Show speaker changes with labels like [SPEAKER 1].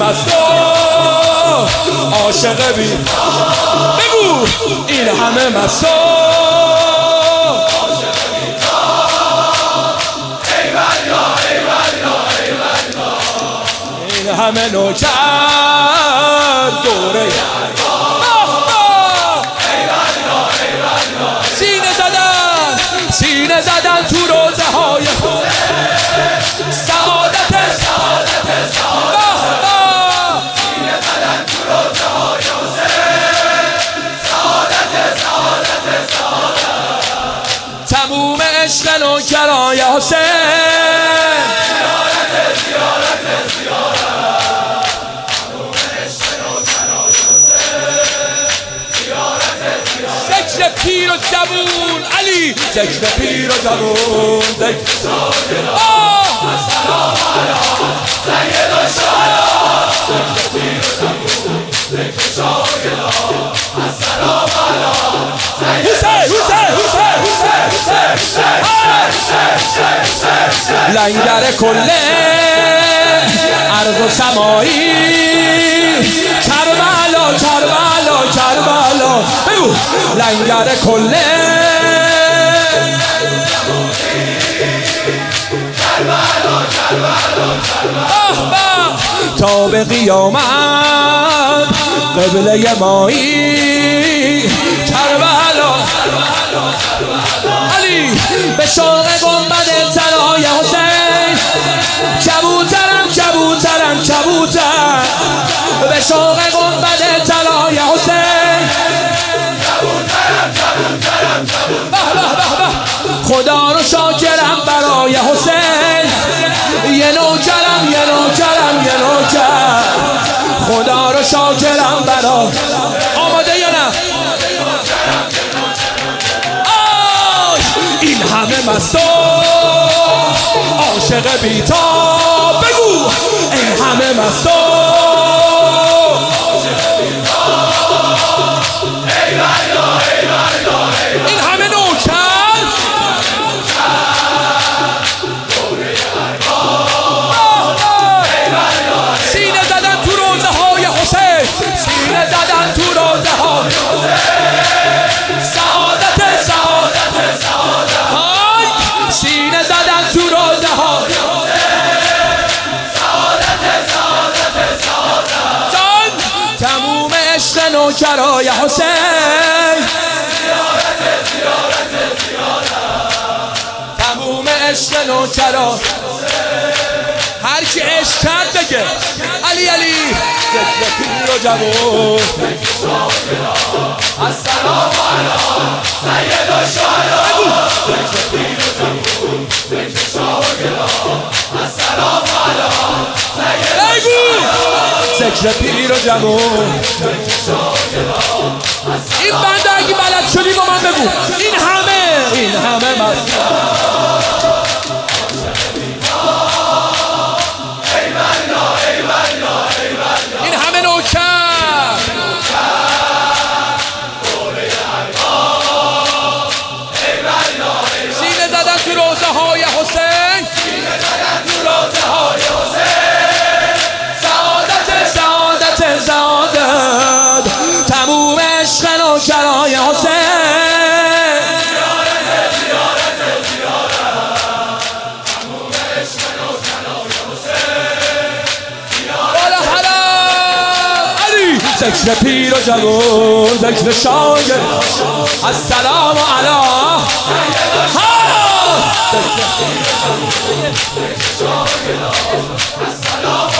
[SPEAKER 1] مست و عاشق بی بگو این همه مست و این همه نوکر دوره سینه زدن تو روزه های سعادت سینه زدن تو روزه های سعادت تموم عشق نوکرای حسین ذکر پیر و جوون علی ذکر پیر و جوون ذکر السلام علیکم سید الشهدا ذکر پیر و جوون ذکر شاگردا السلام علیکم حسین لنگر کله ارض و سمایی کربلا بگو لنگر کله تا به قیامت قبله مایی کربلا علی به شوق گنبد طلای حسین کبوترم به شوق گنبد طلای حسین خدا رو شاکرم برای حسین یه نوکرم خدا رو شاکرم برای آماده یا نه این همه مست و عاشق بی‌تاب بگو این همه مست و این همه نوکر سینه زدن تو روزه های حسین سعادت سینه زدن تو روزه ها تموم عشق نوکرای حسین تموم عشق نوکرای هر کی عشق کرد بگه علی ذکر پیر و جوون السلام علیکم سید الشهدا ذکر پیر و جوون ذکر شاگردا السلام علیکم ذکر پیر و جوون این بنده اگه بلد شدی با من بگو این همه مست این همه نوکر سینه زدن تو روزه های حسین سعادت تموم عشق نوکرای حسین بالا حرام علی ذکر پیر و جوون ذکر شاگرد السلام علیکم